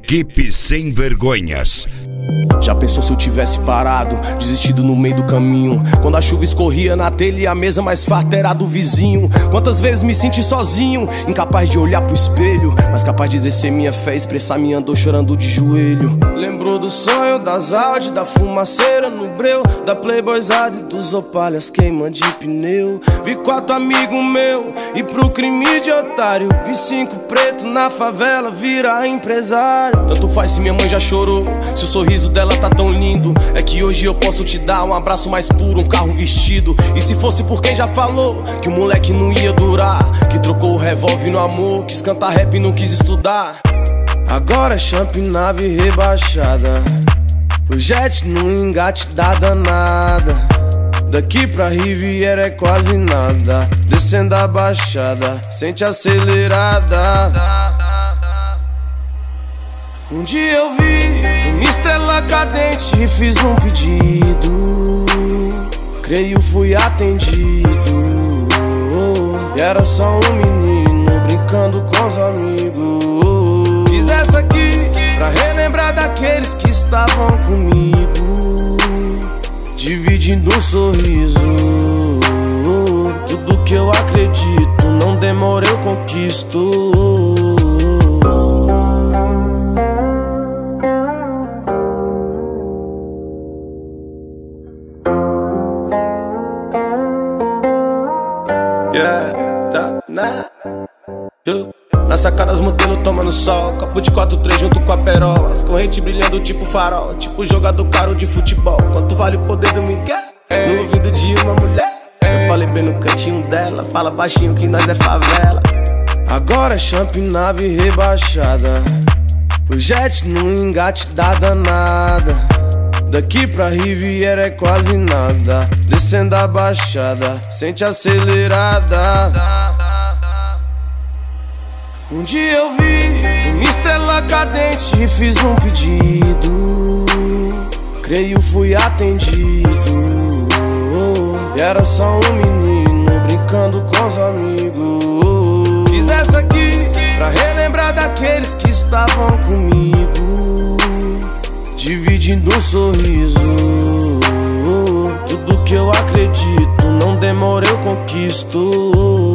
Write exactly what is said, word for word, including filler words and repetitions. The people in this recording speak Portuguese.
Equipe Sem Vergonhas. Já pensou se eu tivesse parado, desistido no meio do caminho? Quando a chuva escorria na telha e a mesa mais farta era do vizinho. Quantas vezes me senti sozinho, incapaz de olhar pro espelho, mas capaz de exercer minha fé, expressar minha dor chorando de joelho. Lembrou do sonho, das Audi, da fumaceira no breu, da Playboyzada e dos opalhas queima de pneu. Vi quatro amigos meu e pro crime de otário, vi cinco pretos na favela virar empresário. Tanto faz se minha mãe já chorou, se o sorriso dela tá tão lindo. É que hoje eu posso te dar um abraço mais puro, um carro vestido. E se fosse por quem já falou que o moleque não ia durar, que trocou o revólver no amor, quis cantar rap e não quis estudar. Agora é champ, nave rebaixada, o jet no engate da danada. Daqui pra Riviera é quase nada, descendo a baixada, sente acelerada. Um dia eu vi uma estrela cadente e fiz um pedido, creio fui atendido. E era só um menino brincando com os amigos. Fiz essa aqui pra relembrar daqueles que estavam comigo, dividindo um sorriso. Tudo que eu acredito, não demora eu conquisto. Yeah, tá, né? Eu, na sacada as modelos tomando sol, copo de quatro três junto com a perola, as correntes brilhando tipo farol, tipo jogador caro de futebol. Quanto vale o poder do Miguel? No ouvido de uma mulher. Eu falei bem no cantinho dela, fala baixinho que nós é favela. Agora é champ, nave rebaixada, o jet no engate da danada. Daqui pra Riviera é quase nada, descendo a baixada, sente acelerada. Um dia eu vi uma estrela cadente e fiz um pedido, creio fui atendido. E era só um menino brincando com os amigos. Fiz essa aqui pra relembrar daqueles que estavam comigo, dividindo um sorriso. Tudo que eu acredito, não demora eu conquisto.